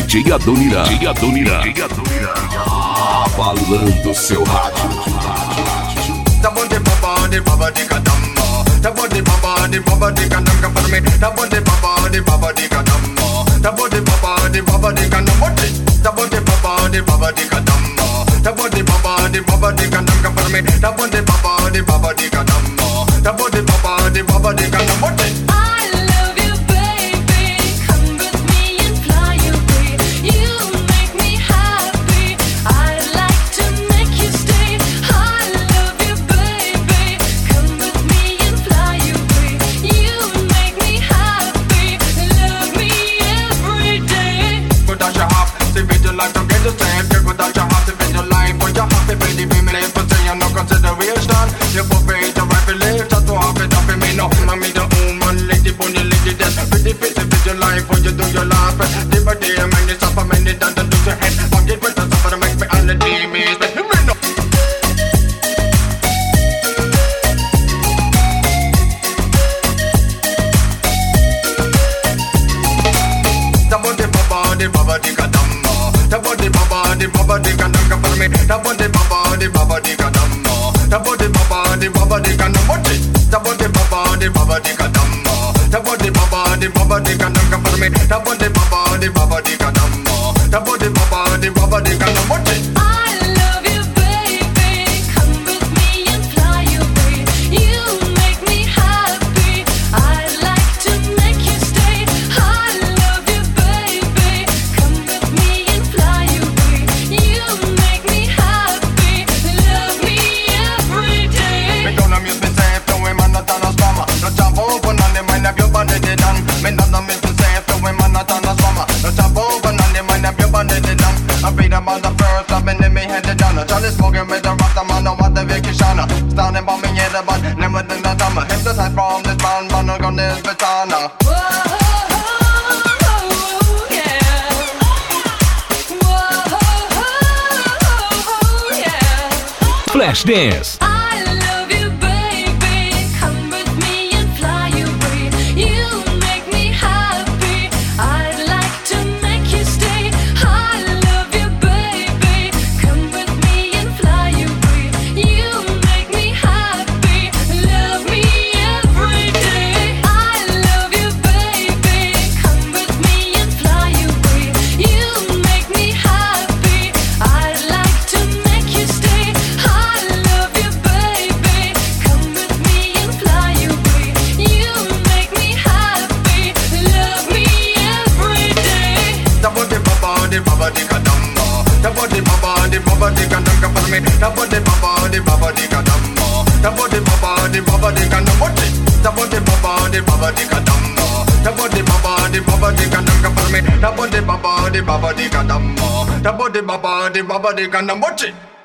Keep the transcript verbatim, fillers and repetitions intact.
J Adonirã. J Adonirã. Abalando seu rádio. The body baba, the baba di kadamma. The body baba, the baba di kadamma for me. The body baba, the baba di kadamma. The body baba, the baba di kadamma. The body baba, the baba di kadamma. The body baba, the baba di kadamma for me. The body baba, the baba di kadamma. The body baba, the baba di kadamma. You put me the right belief, that's what I've been up in me. No, I mean the woman, lady, bunny, lady, that's pretty fit to fit your life when you do your life. Day by day, man, it's up a minute, and then lose your head. I'm getting better, so to make me on the team is the winner. The body baba, the baba, the kadamma. The body baba, the baba, the kadamma for me. The body baba, the baba, the kadamma. The body baba, the baba, the kadamma. The body baba, the baba, the kadamma. The body baba, the baba, the kadamma for me. The body baba, the baba, the kadamma. The body baba, the baba, the kadamma. Charlie smoking with the rasta man, no what the vacation. Standing by me in the band, never did the drama. Hypnotized from this band, but no gun this batana. Flash Dance. The body baba, the baba di kadamma. The body baba, the baba di kadamma. The body baba, the baba di kadamma. The body baba, the baba di kadamma for me. The body baba, the baba di kadamma. The body baba, the baba di kadamma.